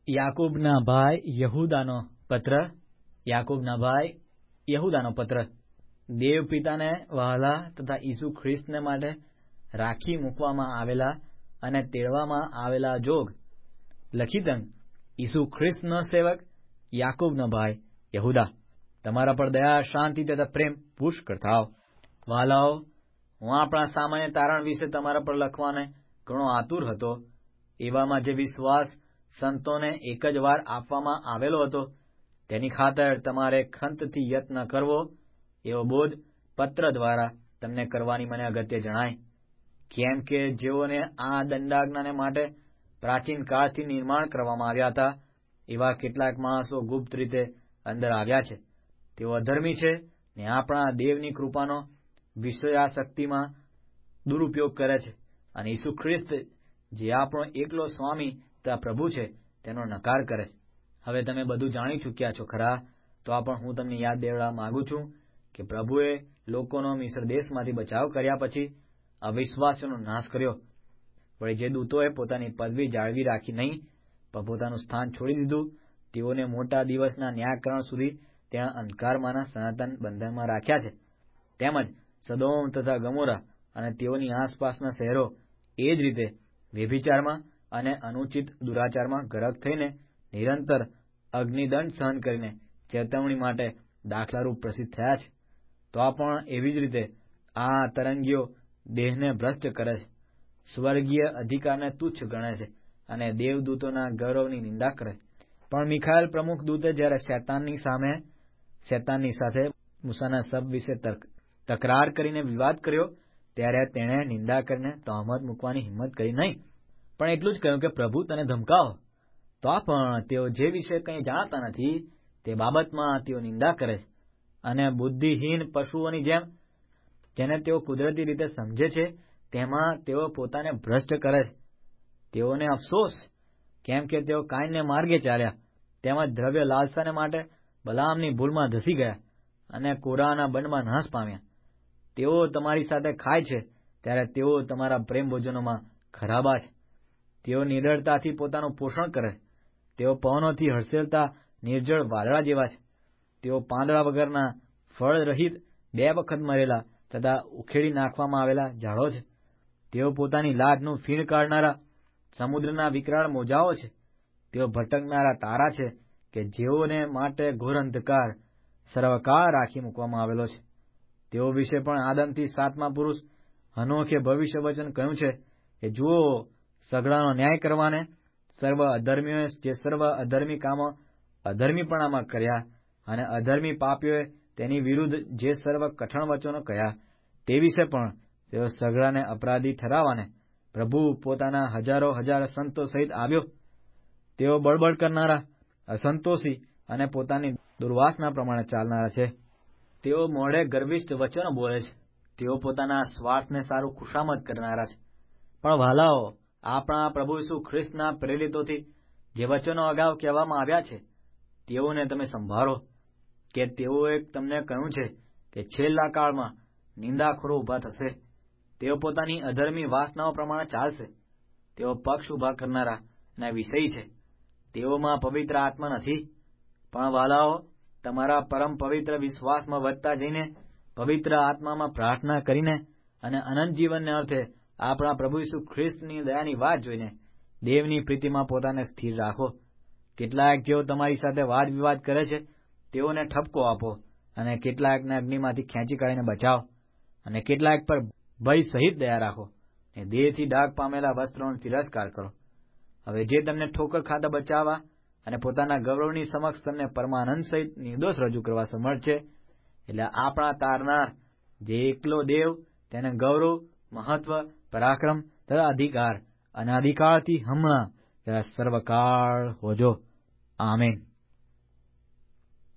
યાકૂબના ભાઈ યહૂદાનો પત્ર દેવ પિતાને વહાલા તથા ઈસુ ખ્રિસ્તને માટે રાખી મૂકવામાં આવેલા અને તેડવામાં આવેલા જોગ લખિતં ઈસુ ખ્રિસ્તનો સેવક યાકૂબનો ભાઈ યહૂદા, તમારા પર દયા, શાંતિ તથા પ્રેમ પુષ્કળ થાવ. વહાલાઓ, હું આપણા સામાન્ય તારણ વિશે તમારા પર લખવાને ઘણો આતુર હતો. એવામાં જે વિશ્વાસ સંતોને એક જ વાર આપવામાં આવેલો હતો, તેની ખાતર તમારે ખંતથી યત્ન કરવો, એવો બોધ પત્ર દ્વારા તમને કરવાની મને અગત્ય જણાય. કેમ કે જેઓને આ દંડાજ્ઞાને માટે પ્રાચીન કાળથી નિર્માણ કરવામાં આવ્યા હતા, એવા કેટલાક માણસો ગુપ્ત રીતે અંદર આવ્યા છે. તેઓ અધર્મી છે ને આપણા દેવની કૃપાનો વિષયાસક્તિમાં દુરુપયોગ કરે છે અને ઈસુ ખ્રિસ્ત જે આપણો એકલો સ્વામી તથા પ્રભુ છે તેનો નકાર કરે છે. હવે તમે બધું જાણી ચૂક્યા છો ખરા, તો આ પણ હું તમને યાદ દેવડાવવા માંગુ છું કે પ્રભુએ લોકોનો મિસ્ર દેશમાંથી બચાવ કર્યા પછી અવિશ્વાસીઓનો નાશ કર્યો. વળી જે દૂતોએ પોતાની પદવી જાળવી રાખી નહીં, પણ પોતાનું સ્થાન છોડી દીધું, તેઓને મોટા દિવસના ન્યાયકરણ સુધી ત્યાં અંધકારમાંના સનાતન બંધનમાં રાખ્યા છે. તેમજ સદોમ તથા ગમોરા અને તેઓની આસપાસના શહેરો એ જ રીતે વ્યભિચારમાં અને અનુચિત દુરાચારમાં ગરક થઈને નિરંતર અગ્નિદંડ સહન કરીને ચેતવણી માટે દાખલારૂપ પ્રસિદ્ધ થયા છે. તો આ પણ એવી જ રીતે આ તરંગીઓ દેહને ભ્રષ્ટ કરે છે, સ્વર્ગીય અધિકારને તુચ્છ ગણે છે અને દેવદૂતોના ગૌરવની નિંદા કરે છે. પણ મિખાએલ પ્રમુખ દૂતે જ્યારે શેતાનની સાથે મૂસાના શબ વિશે તકરાર કરીને વિવાદ કર્યો, ત્યારે તેણે નિંદા કરીને તહોમત મૂકવાની હિંમત કરી નહીં, પણ એટલું જ કહ્યું કે પ્રભુ તને ધમકાવો. તો આ પણ તેઓ જે વિશે કંઈ જાણતા નથી તે બાબતમાં તેઓ નિંદા કરે છે અને બુદ્ધિહીન પશુઓની જેમ જેને તેઓ કુદરતી રીતે સમજે છે તેમાં તેઓ પોતાને ભ્રષ્ટ કરે છે. તેઓને અફસોસ, કેમ કે તેઓ કાયનને માર્ગે ચાલ્યા, તેમજ દ્રવ્ય લાલસાને માટે બલામની ભૂલમાં ધસી ગયા અને કોરાના બંડમાં નાશ પામ્યા. તેઓ તમારી સાથે ખાય છે ત્યારે તેઓ તમારા પ્રેમ ભોજનોમાં ખરાબા છે. તેઓ નિડરતાથી પોતાનું પોષણ કરે. તેઓ પવનોથી હડસેલતા નિર્જળ વાદળા જેવા છે. તેઓ પાંદડા વગરના ફળ રહિત 2 વખત મરેલા તથા ઉખેડી નાખવામાં આવેલા ઝાડો છે. તેઓ પોતાની લાજનું ફીણ કાઢનારા સમુદ્રના વિકરાળ મોજાઓ છે. તેઓ ભટકનારા તારા છે કે જેઓને માટે ઘોર અંધકાર સર્વકાળ રાખી મૂકવામાં આવેલો છે. તેઓ વિશે પણ આદમથી 7મા પુરુષ હનોખે ભવિષ્ય વચન કહ્યું છે કે જુઓ, સઘળાનો ન્યાય કરવાને સર્વ અધર્મીઓએ જે સર્વ અધર્મી કામો અધર્મીપણામાં કર્યા અને અધર્મી પાપીઓએ તેની વિરુદ્ધ જે સર્વ કઠણ વચનો કહ્યા, તે વિશે પણ તેઓ સઘળાને અપરાધી ઠરાવવાને પ્રભુ પોતાના હજારો હજાર સંતો સહિત આવ્યો. તેઓ બળબડ કરનારા, અસંતોષી અને પોતાની દુર્વાસના પ્રમાણે ચાલનારા છે. તેઓ મોઢે ગર્વિષ્ઠ વચનો બોલે છે. તેઓ પોતાના સ્વાર્થને સારું ખુશામત કરનારા છે. પણ વહાલાઓ, આપણા પ્રભુ ઈસુ ખ્રિસ્તના પ્રેરિતોથી જે વચનો અગાઉ કહેવામાં આવ્યા છે, તેઓને તમે સંભાળો. કે તેઓએ તમને કહ્યું છે કે છેલ્લા કાળમાં નિંદાખોરો ઊભા થશે. તેઓ પોતાની અધર્મી વાસનાઓ પ્રમાણે ચાલશે. તેઓ પક્ષ ઊભા કરનારા અને વિષયી છે. તેઓમાં પવિત્ર આત્મા નથી. પણ વહાલાઓ, તમારા પરમ પવિત્ર વિશ્વાસમાં વધતા જઈને પવિત્ર આત્મામાં પ્રાર્થના કરીને અને અનંત જીવનને અર્થે આપણા પ્રભુ ઈસુ ખ્રિસ્તની દયાની વાત જોઈને દેવની પ્રીતિમાં પોતાને સ્થિર રાખો. કેટલાક જેઓ તમારી સાથે વાદ વિવાદ કરે છે, તેઓને ઠપકો આપો અને કેટલાકને અગ્નિમાંથી ખેંચી કાઢીને બચાવો અને કેટલાક પર ભય સહિત દયા રાખો અને દેહથી ડાઘ પામેલા વસ્ત્રોનો તિરસ્કાર કરો. હવે જે તમને ઠોકર ખાતા બચાવવા અને પોતાના ગૌરવની સમક્ષ તમને પરમાનંદ સહિત નિર્દોષ રજૂ કરવા સમર્થ છે, એટલે આપણા તારનાર જે એકલો દેવ, તેને ગૌરવ, મહત્વ, પરાક્રમ તથા અધિકાર અને અધિકારથી હમણાં તથા સર્વકાળ હોજો. આમેન.